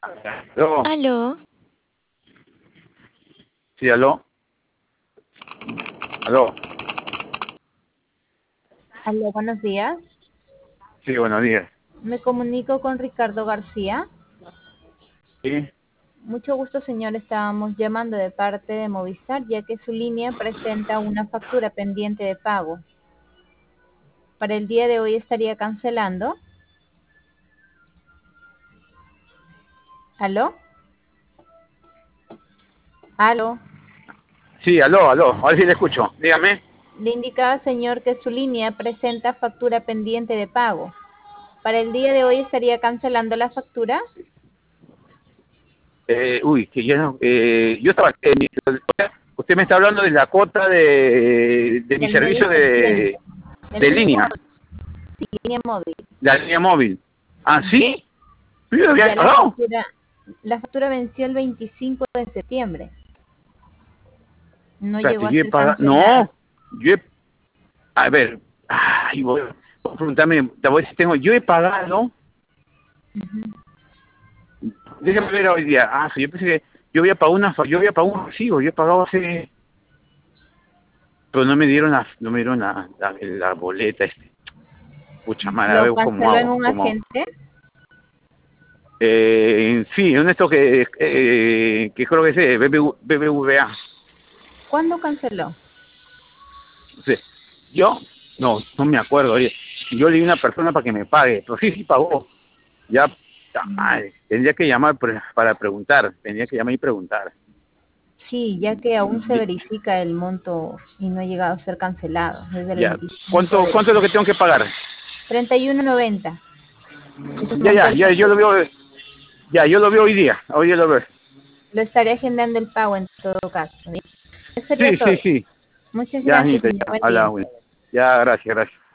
Aló. Aló, Sí, aló. Aló. Aló, buenos días. Sí, buenos días. Me comunico con Ricardo García. Sí. Mucho gusto, señor. Estábamos llamando de parte de Movistar, ya que su línea presenta una factura pendiente de pago. Para el día de hoy estaría cancelando. ¿Aló? ¿Aló? Sí, aló, aló. Ahora sí le escucho. Dígame. Le indicaba, señor, que su línea presenta factura pendiente de pago. Para el día de hoy estaría cancelando la factura. Uy, que yo no, yo estaba, usted me está hablando de la cuota de mi Del medio servicio serviciento. Del de línea línea, móvil. Sí, línea móvil. la línea móvil. ¿Ah, Ujú. sí? ¿Yo lo había Ya pagado? la factura venció el 25 de septiembre. No llegó Espérate, a yo he ser pagado. cancelada. No, yo he. A ver. Ay, voy a preguntarme. Te voy a decir, yo he pagado. Ujú. Déjame ver hoy día. Ah, sí, yo pensé que yo había pagado un recibo. Yo he pagado hace. Pero no me dieron la boleta, pucha madre, a Lo ver cómo canceló en hago, un agente. sí, en esto que creo que es BBVA, ¿Cuándo canceló? no sé, yo, no me acuerdo, oye, yo le di a una persona para que me pague, pero sí pagó, ya, puta madre, tendría que llamar para preguntar, tendría que llamar y preguntar. Sí, ya que aún se verifica el monto y no ha llegado a ser cancelado desde el Ya, 25 de cuánto es lo que tengo que pagar? 31.90. Ese es el Ya, monto ya, de ya, yo lo factura. veo, ya, yo lo veo hoy día lo veo. Lo estaré agendando el pago en todo caso. ¿Sí? Eso sería Sí, sí, todo. sí. Muchas Ya, gracias, Anita, señor. ya, Buen habla, día. güey. Ya, gracias, gracias.